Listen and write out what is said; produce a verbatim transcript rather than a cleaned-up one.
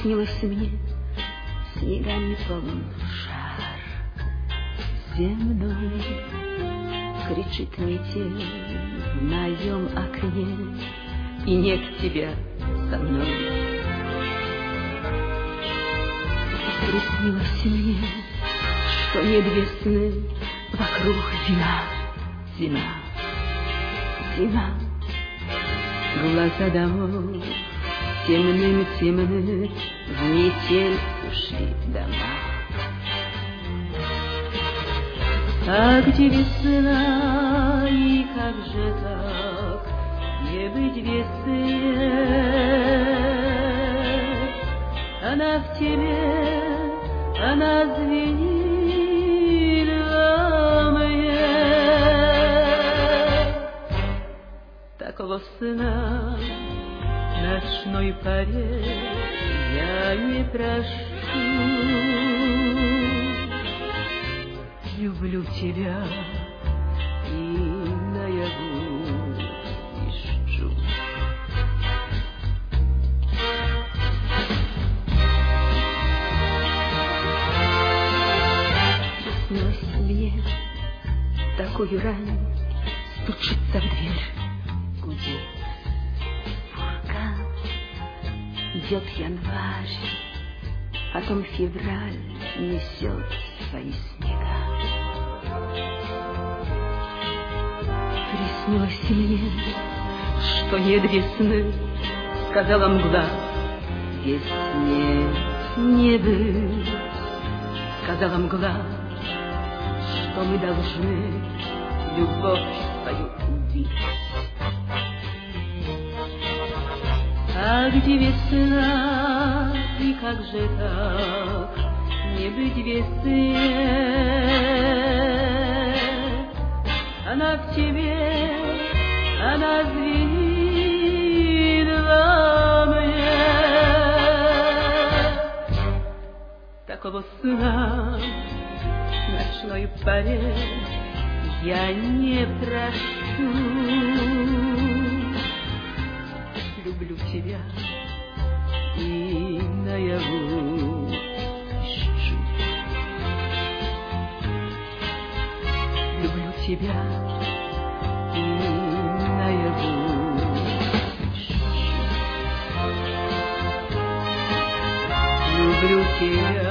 Приснилось мне, снегами полон шар земной. Кричит метель в моем окне, и нет тебя со мной. Приснилось мне, что нет весны, вокруг зима, зима, зима. Глаза домов темным-темны, в метель ушли дома. А где весна, и как же так не быть весне? Она в тебе, она звенит во мне. Такого сына ночной поре я не прошу. Люблю тебя и наяву ищу. Приснилось мне такую рань, стучится в дверь, гудит фурган. Идет январь, потом февраль несет свои снега. Приснилось мне, что нет весны, сказала мгла, весне не быть. Сказала мгла, что мы должны любовь свою убить. А где весна, и как же так не быть весне? Она в тебе, она звенит во мне. Такого сна в ночной поре я не прошу. Люблю тебя и наяву ищу. Люблю тебя и наяву ищу. Люблю тебя.